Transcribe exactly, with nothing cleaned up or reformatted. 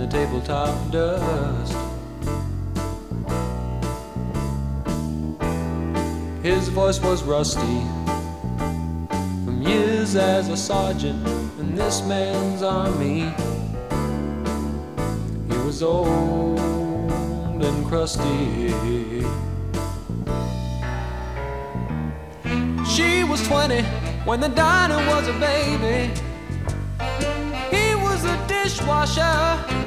the tabletop dust. His voice was rusty from years as a sergeant in this man's army. He was old and crusty. She was twenty when the diner was a baby. He was a dishwasher